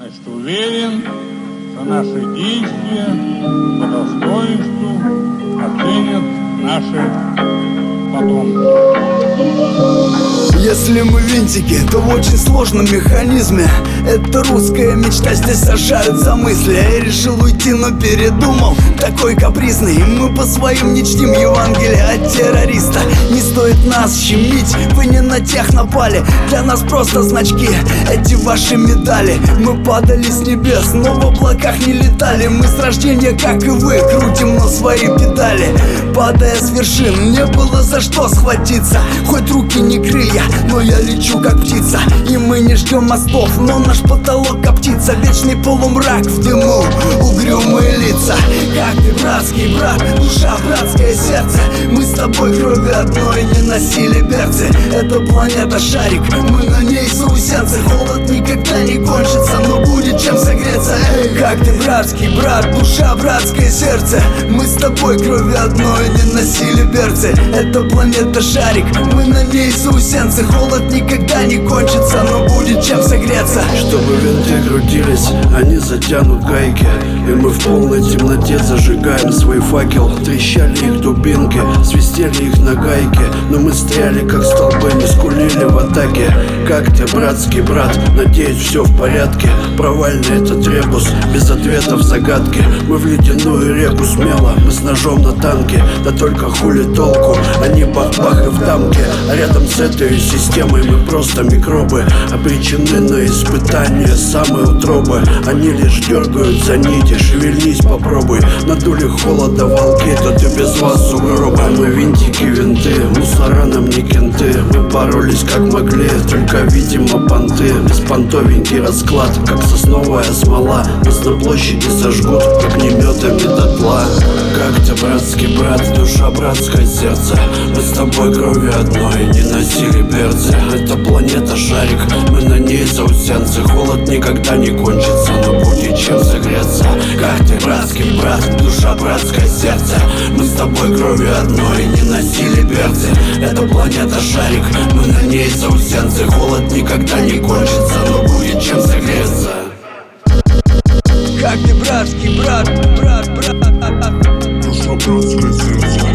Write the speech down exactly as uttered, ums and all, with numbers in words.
Значит, уверен, что наши действия по достоинству оценят наши потомки. Если мы винтики, то в очень сложном механизме. Это русская мечта, здесь сажают за мысли. Я решил уйти, но передумал, такой капризный. Мы по своим не чтим Евангелие от террориста. Не стоит нас щемить, вы не на тех напали. Для нас просто значки, эти ваши медали. Мы падали с небес, но в облаках не летали. Мы с рождения, как и вы, крутим на свои педали. Падая с вершин, не было за что схватиться. Хоть руки не крылья, но я лечу как птица. И мы не ждем мостов, но наш потолок коптится. Вечный полумрак в дыму, угрюмые лица. Как ты, братский брат, душа, братское сердце. Мы с тобой крови одной не носили берцы. Это планета шарик, мы на ней заусенцы. Холод никогда не кончится, но будет чем согреться. Эй, как ты, братский брат, душа, братское сердце. Мы с тобой крови одной не носили берцы. Это планета шарик, мы на ней заусенцы. Холод никогда не кончится, но будет чем согреться. Чтобы винты крутились, они затянут гайки. И мы в полной темноте зажигаем свой факел. Трещали их дубинки, свистели их на гайке. Но мы стряли как столбы, не скулили в атаке. Как ты, братский брат, надеюсь, все в порядке. Провальный этот ребус, без ответов загадки. Мы в ледяную реку смело, мы с ножом на танке. Да только хули толку, они бах-бах и в дамке. А рядом с этой системой мы просто микробы, обречены на испытания самой утробы. Они лишь дергают за нити, шевельнись, попробуй. Надули холода волки, то ты без вас сугробы. Мы винтики, винты, мусора нам не кенты. Мы боролись как могли, только видимо понты. Беспонтовенький расклад, как сосновая смола. Нас на площади сожгут огнеметами дотла. Как ты, братский брат, душа, братское сердце. Мы с тобой крови одной не носили берцы. Это планета шарик, мы на ней заусенцы. Холод никогда не кончится, но будет чем согреться. Как ты, братский брат, душа, братское сердце. Мы с тобой крови одной не носили берцы. Это планета шарик, мы на ней заусенцы. Холод никогда не кончится, но будет чем согреться. Как ты, братский брат, брат, брат. Душа, братское сердце.